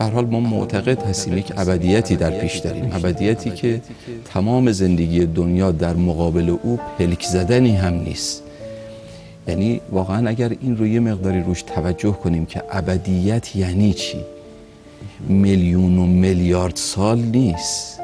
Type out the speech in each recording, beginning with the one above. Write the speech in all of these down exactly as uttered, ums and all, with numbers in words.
به هر حال ما معتقد هستیم یک ابدیتی در پیش داریم، ابدیتی که تمام زندگی دنیا در مقابل او پلک زدنی هم نیست. یعنی واقعا اگر این رو یه مقداری روش توجه کنیم که ابدیت یعنی چی، میلیون و میلیارد سال نیست،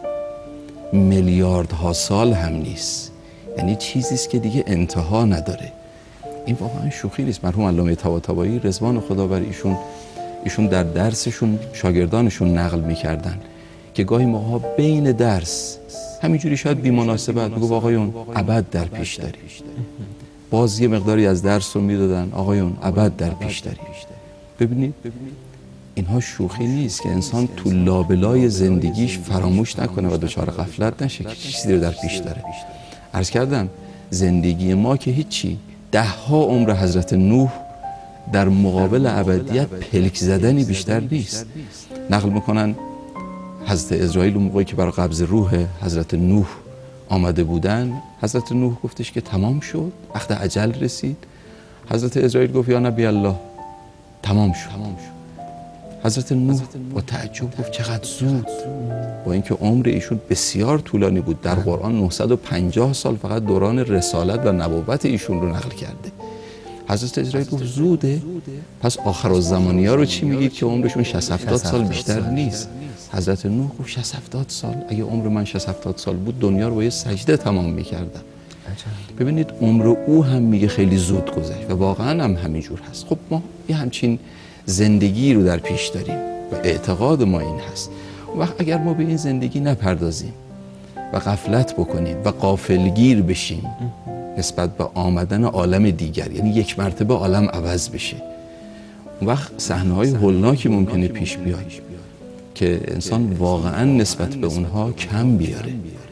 میلیاردها سال هم نیست، یعنی چیزی است که دیگه انتها نداره. این واقعا شوخی نیست. مرحوم علامه طباطبایی رضوان خدا بر ایشون ایشون در درسشون شاگردانشون نقل میکردن که گاهی موقع بین درس همینجوری شاید بی مناسبت میگو آقایون ابد در پیش داری، باز یه مقداری از درس رو میدادن آقایون ابد در پیش داری. ببینید اینها شوخی نیست که انسان تو لابلای زندگیش فراموش نکنه و دچار غفلت نشه که چیزی رو در پیش داره. عرض کردم زندگی ما که هیچی، ده ها عمر حضرت نوح در مقابل ابدیت پلک زدنی بیشتر نیست. نقل میکنن حضرت اسرائیل اون موقعی که برای قبض روح حضرت نوح آمده بودن، حضرت نوح گفتش که تمام شد، وقت اجل رسید. حضرت اسرائیل گفت یا نبی الله تمام شد. حضرت نوح با تعجب گفت چقدر زود، با اینکه عمر ایشون بسیار طولانی بود. در قرآن نهصد و پنجاه سال فقط دوران رسالت و نبوت ایشون رو نقل کرده. حضرت اسرائیل گفت زوده، پس آخرالزمانی ها رو چی میگید که عمرشون شصت هفتاد سال بیشتر نیست؟ حضرت نوح گفت شصت هفتاد سال، اگه عمر من شصت هفتاد سال بود دنیا رو با یه سجده تمام میکردم. ببینید عمر او هم میگه خیلی زود گذشت و واقعا هم همینجور هست. خب ما یه همچین زندگی رو در پیش داریم و اعتقاد ما این هست. وقت اگر ما به این زندگی نپردازیم و غفلت بکنیم و غافلگیر بشیم نسبت به آمدن عالم دیگر، یعنی یک مرتبه عالم عوض بشه، اون وقت صحنه‌های هولناکی ممکنه پیش بیاد که انسان واقعا نسبت به اونها کم بیاره.